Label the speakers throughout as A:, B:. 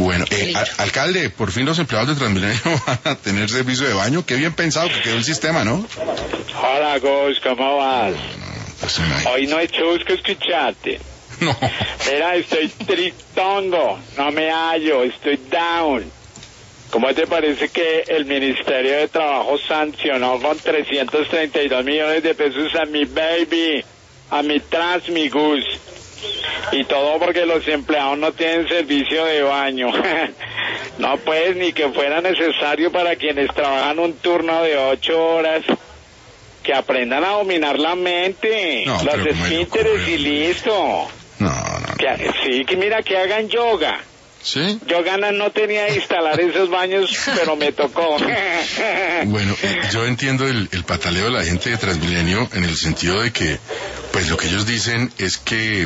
A: Bueno, alcalde, por fin los empleados de Transmilenio van a tener servicio de baño. Qué bien pensado que quedó el sistema, ¿no?
B: Hola, Gus, ¿cómo vas?
A: Pues,
B: Hoy no hay chusco, escuchate.
A: no.
B: Mira, estoy tritongo, no me hallo, estoy down. ¿Cómo te parece que el Ministerio de Trabajo sancionó con 332 millones de pesos a mi baby, a mi mi Gus? Y todo porque los empleados no tienen servicio de baño. No, pues, ni que fuera necesario para quienes trabajan un turno de 8 horas. Que aprendan a dominar la mente,
A: No,
B: los
A: pero
B: esfínteres y listo.
A: No.
B: Sí, que mira, que hagan yoga.
A: ¿Sí?
B: Yo ganas no tenía de instalar esos baños, pero me tocó.
A: Bueno, yo entiendo el pataleo de la gente de Transmilenio en el sentido de que, pues lo que ellos dicen es que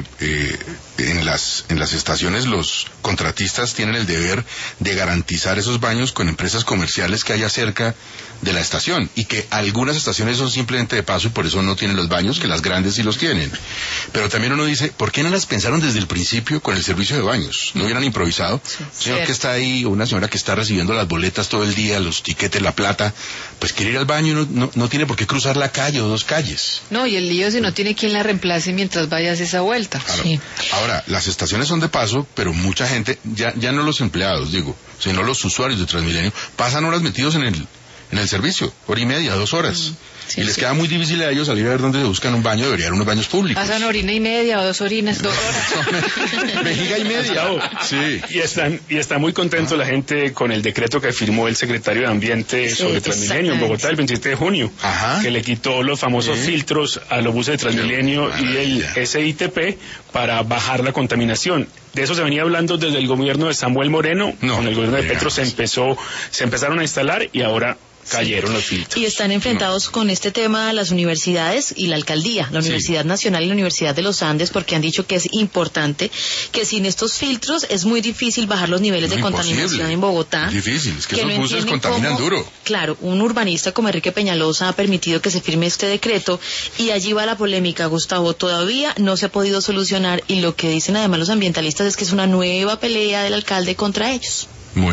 A: en las estaciones los contratistas tienen el deber de garantizar esos baños con empresas comerciales que haya cerca de la estación, y que algunas estaciones son simplemente de paso y por eso no tienen los baños, que las grandes sí los tienen. Pero también uno dice, ¿por qué no las pensaron desde el principio con el servicio de baños? ¿No hubieran improvisado?
C: Sí,
A: Un señor que está ahí, o una señora que está recibiendo las boletas todo el día, los tiquetes, la plata, pues quiere ir al baño y no tiene por qué cruzar la calle o 2 calles.
C: No, y el lío si no tiene quien la reemplace mientras vayas esa vuelta.
A: Claro.
C: Sí.
A: Ahora, las estaciones son de paso, pero mucha gente, ya no los empleados, digo, sino los usuarios de Transmilenio, pasan horas metidos en el servicio, 1:30, 2 horas.
C: Sí,
A: y les
C: sí.
A: queda muy difícil a ellos salir a ver dónde se buscan un baño, deberían unos baños públicos.
C: Pasan 1:30 o 2 orinas, 2 horas.
A: Vejiga y media. Sí.
D: Y está muy contento la gente con el decreto que firmó el secretario de Ambiente sobre Transmilenio en Bogotá el 27 de junio,
A: Ajá.
D: que le quitó los famosos filtros a los buses de Transmilenio y el SITP para bajar la contaminación. De eso se venía hablando desde el gobierno de Samuel Moreno, con el gobierno de Petro se empezaron a instalar y ahora cayeron los filtros.
E: Y están enfrentados con este tema las universidades y la alcaldía, la Universidad Nacional y la Universidad de los Andes, porque han dicho que es importante, que sin estos filtros es muy difícil bajar los niveles de contaminación en Bogotá.
A: Es difícil, es que
E: que
A: esos
E: no
A: buses
E: entienden
A: contaminan
E: cómo,
A: duro.
E: Claro, un urbanista como Enrique Peñalosa ha permitido que se firme este decreto y allí va la polémica, Gustavo. Todavía no se ha podido solucionar y lo que dicen además los ambientalistas es que es una nueva pelea del alcalde contra ellos.